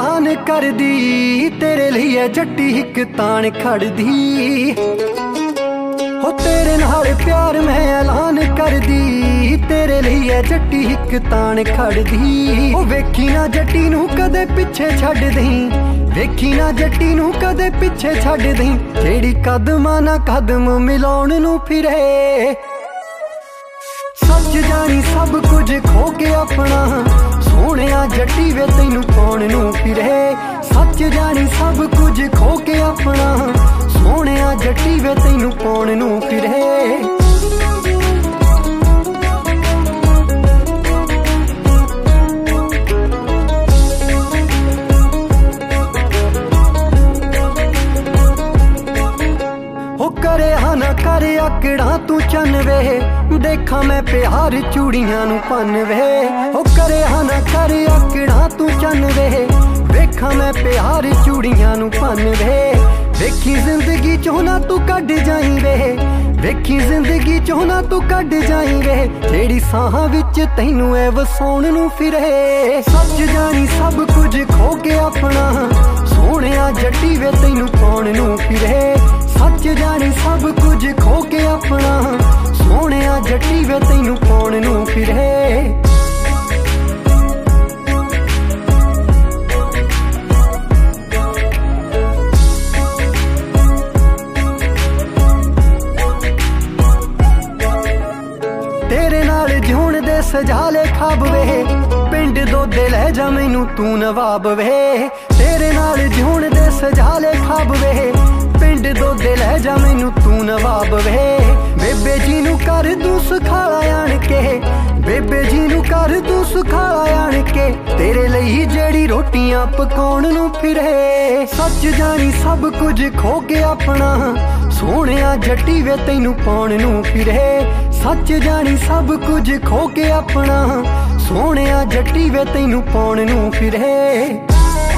ऐलान कर दी, तेरे लिए जट्टी हिक तान खड़ दी। हो तेरे नाल प्यार मैं ऐलान कर दी, तेरे लिए जट्टी हिक तान खड़ दी। ओ वेखी ना जट्टी नू कदे पिछे छड्ड दई, वेखी ना जट्टी नू कदे पिछे छड्ड दई, जेड़ी कदमां ना कदम मिलाउण नू फिरे। सच जानी सब कुछ खो के अपना, सोहणिया जट्टी वे तैनू पाउण नू फिरे। सच जानी सब कुछ खो के अपना, सोहणिया जट्टी वे तैनू पाउण नू फिरे। करे ना करे आकड़ा तू चन वे, देखा मैं प्यार चूड़ियां नू पन वे। ओ करे ना करे आकड़ा तू चन वे, देखा मैं प्यार चूड़ियां नू पन वे। वेखी जिंदगी चों ना तू कड जाई वे, वेखी जिंदगी चों ना तू कड जाई वे, जेड़ी साहां विच तैनू ऐ वसाउण नू फिरे। सच जानी सब कुछ खो के अपना, सोहणिया जट्टी वे तैनू पाउण नू फिरे। सच जानी सब कुछ खो के अपना, सोहणिया जट्टी वे तैनू पाउण नू फिरे। तेरे नाल जिउण दे सजाले खाब वे, पिंड दोदे लै जा मैनू तू नवाब वे। तेरे नाल जिउण दे सजाले खाब वे, पिंड दोदे लै जा मैनू तू नवाब वे। बेबे जी नू कर तू सुखाला आण के, बेबे जी नू कर तू सुखाला आण के, तेरे लई जेड़ी रोटियां पकाउण नू फिरे। सच जानी सब कुछ खो के अपना, सोहणिया जट्टी वे तैनू पाउण नू फिरे। सच जानी सब कुछ खो के अपना, सोहणिया जट्टी वे तैनू पाउण नू फिरे।